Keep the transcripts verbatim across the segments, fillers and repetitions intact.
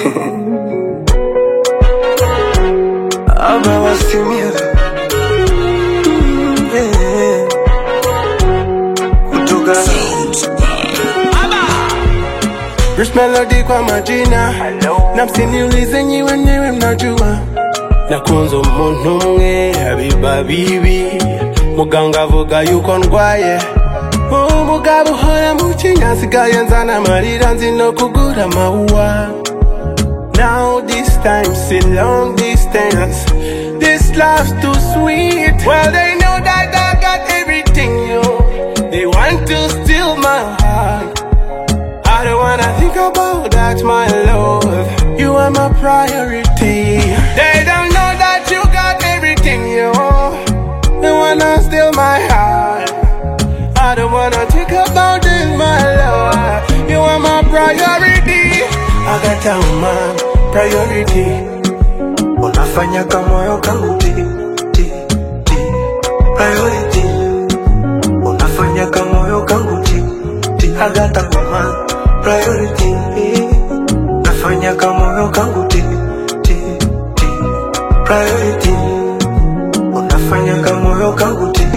Aba wasimia yeah. Kutoka Rich Melody kwa majina. Na msiniulize nyi wenyewe mnajua. Na kunzo muntu mwe habiba bibi. Muganga vuga yuko ndwaye. Umugabo hora muchinya sigaye nzana marira nzino kugura maua. Now this time still long distance. This love's too sweet. Well they know that I got everything, yo. They want to steal my heart. I don't wanna think about that, my love. You are my priority. They don't know that you got everything, yo. They wanna steal my heart. I don't wanna think about it, my love. You are my priority. I got down my priority. Unafanya kamoyo kangu ti, ti, ti. Priority. Unafanya kamoyo kangu ti, ti. I got down my priority. Unafanya kamoyo kangu ti, ti, ti. Priority. Unafanya kamoyo kangu ti.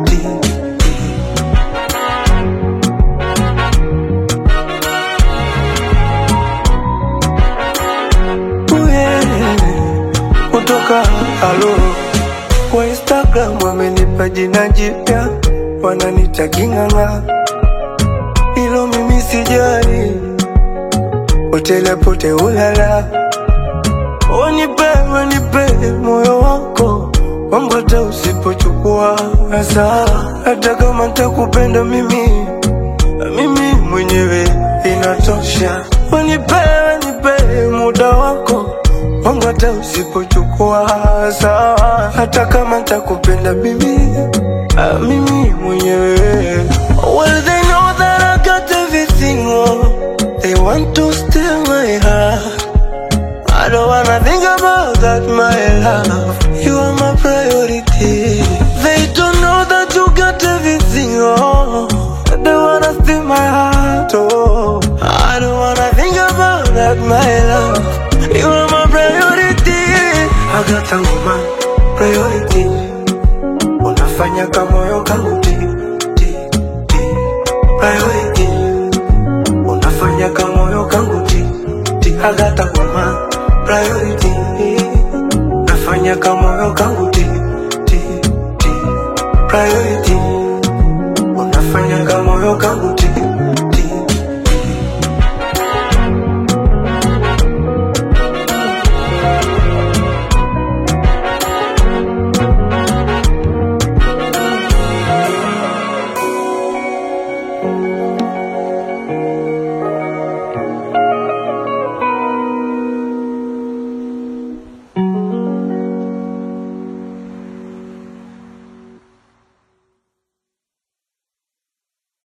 Halo, kwa Instagram wamenipa jina jipya, wananita King'ang'a. Ilo mimi sijali, utele pote ulala. Wanipe, wanipe moyo wako, wangu hata usipochukua hasa. Hata kama nitakupenda mimi, mimi mwenyewe inatosha. Wanipe, wanipe muda wako, wangu hata usipochukua sawa. Hata kama nitakupenda mimi, mimi mwenyewe. Well they know that I got everything, oh. They want to steal my heart. I don't wanna think about that, my love. You are my priority. They don't know that you got everything, oh. They wanna steal my heart, oh. I don't wanna think about that, my love. You are my priority. I got a woman priority. Unafanya kamoyo kangu ti, ti, ti. Priority. Unafanya kamoyo kangu ti, ti. I got a woman priority. Unafanya kamoyo kangu ti, ti, ti. Priority. Unafanya kamoyo kangu ti. Thank you.